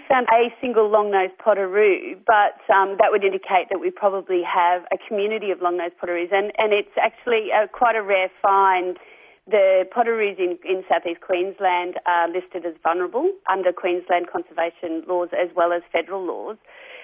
found a single long-nosed potteroo, but that would indicate that we probably have a community of long-nosed potteroos, and it's actually quite a rare find. The potteroos in southeast Queensland are listed as vulnerable under Queensland conservation laws as well as federal laws,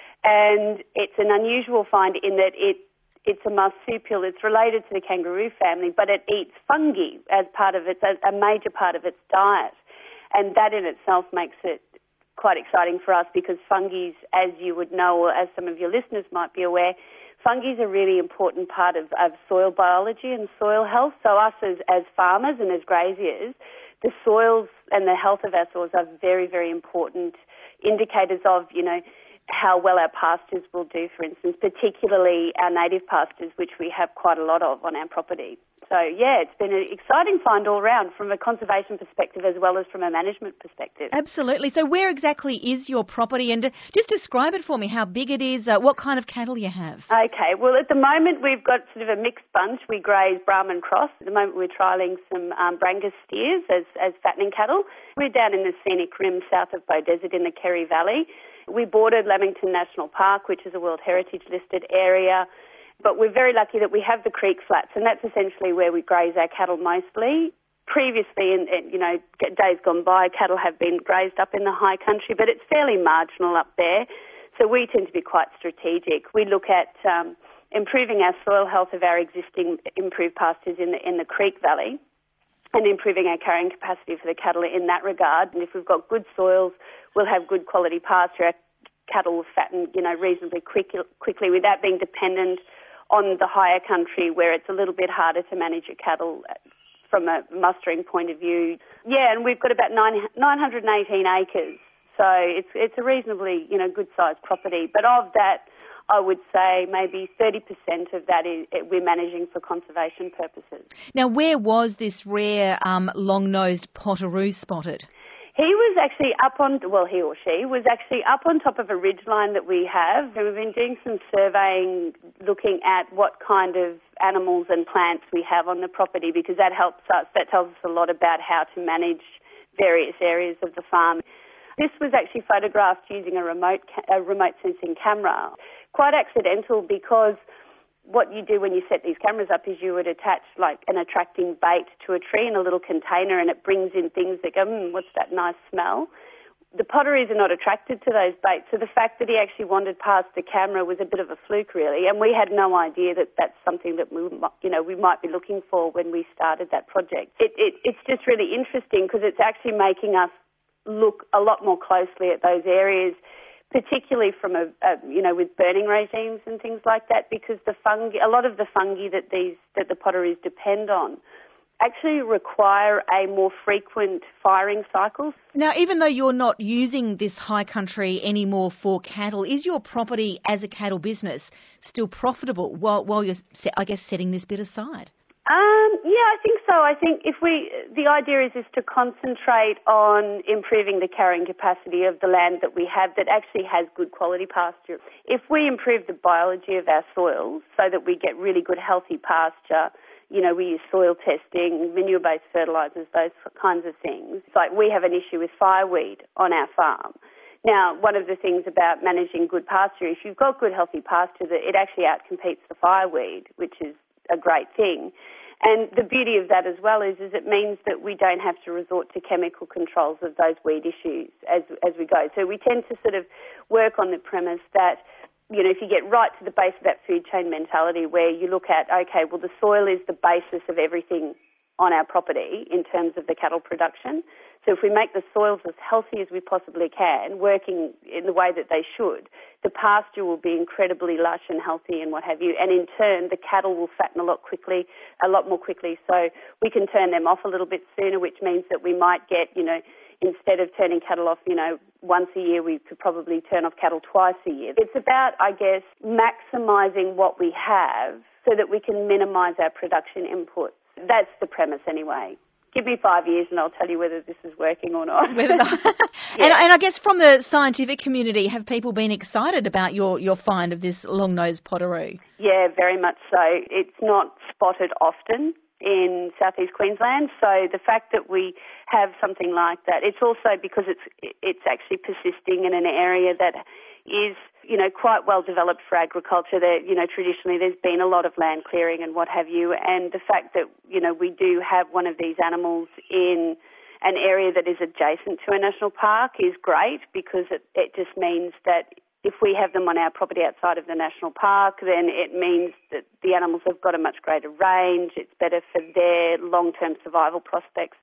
and it's an unusual find in that it's a marsupial. It's related to the kangaroo family, but it eats fungi as part of a major part of its diet. And that in itself makes it quite exciting for us because fungi, as you would know, or as some of your listeners might be aware, fungi is a really important part of soil biology and soil health. So us as farmers and as graziers, the soils and the health of our soils are very, very important indicators of, how well our pastures will do, for instance, particularly our native pastures, which we have quite a lot of on our property. So, it's been an exciting find all round from a conservation perspective as well as from a management perspective. Absolutely. So where exactly is your property? And just describe it for me, how big it is, what kind of cattle you have. Okay. Well, at the moment we've got sort of a mixed bunch. We graze Brahman cross. At the moment we're trialling some Brangus steers as fattening cattle. We're down in the scenic rim south of Beaudesert in the Kerry Valley. We bordered Lamington National Park, which is a World Heritage listed area. But we're very lucky that we have the creek flats, and that's essentially where we graze our cattle mostly. Previously, in days gone by, cattle have been grazed up in the high country, but it's fairly marginal up there. So we tend to be quite strategic. We look at improving our soil health of our existing improved pastures in the Creek Valley and improving our carrying capacity for the cattle in that regard. And if we've got good soils, we'll have good quality pasture. Our cattle will fatten, reasonably quickly without being dependent on the higher country where it's a little bit harder to manage your cattle from a mustering point of view. Yeah, and we've got about 918 acres, so it's a reasonably, good-sized property. But of that, I would say maybe 30% of that we're managing for conservation purposes. Now, where was this rare long-nosed potteroo spotted? He was actually he or she was actually up on top of a ridgeline that we have, and we've been doing some surveying looking at what kind of animals and plants we have on the property because that tells us a lot about how to manage various areas of the farm. This was actually photographed using a remote sensing camera. Quite accidental because what you do when you set these cameras up is you would attach like an attracting bait to a tree in a little container and it brings in things that go, what's that nice smell? The potteroos are not attracted to those baits, so the fact that he actually wandered past the camera was a bit of a fluke really, and we had no idea that that's something that we might be looking for when we started that project. It's just really interesting because it's actually making us look a lot more closely at those areas, particularly from with burning regimes and things like that, because a lot of the fungi that the potteroos depend on actually require a more frequent firing cycle. Now, even though you're not using this high country anymore for cattle, is your property as a cattle business still profitable while you're, I guess, setting this bit aside? I think so. I think the idea is to concentrate on improving the carrying capacity of the land that we have that actually has good quality pasture. If we improve the biology of our soils so that we get really good healthy pasture, we use soil testing, manure-based fertilisers, those kinds of things. It's like we have an issue with fireweed on our farm. Now, one of the things about managing good pasture, if you've got good healthy pasture, that it actually outcompetes the fireweed, which is a great thing. And the beauty of that as well is it means that we don't have to resort to chemical controls of those weed issues as we go. So we tend to sort of work on the premise that, if you get right to the base of that food chain mentality where you look at, okay, well, the soil is the basis of everything on our property in terms of the cattle production. So if we make the soils as healthy as we possibly can, working in the way that they should, the pasture will be incredibly lush and healthy and what have you. And in turn, the cattle will fatten a lot more quickly. So we can turn them off a little bit sooner, which means that we might get, instead of turning cattle off, once a year, we could probably turn off cattle twice a year. It's about, I guess, maximising what we have so that we can minimise our production inputs. That's the premise anyway. Give me 5 years and I'll tell you whether this is working or not. Yeah. And I guess from the scientific community, have people been excited about your find of this long-nosed potteroo? Yeah, very much so. It's not spotted often in southeast Queensland. So the fact that we have something like that, it's also because it's actually persisting in an area that is, quite well developed for agriculture. That, traditionally there's been a lot of land clearing and what have you, and the fact that, we do have one of these animals in an area that is adjacent to a national park is great, because it just means that if we have them on our property outside of the national park, then it means that the animals have got a much greater range. It's better for their long-term survival prospects.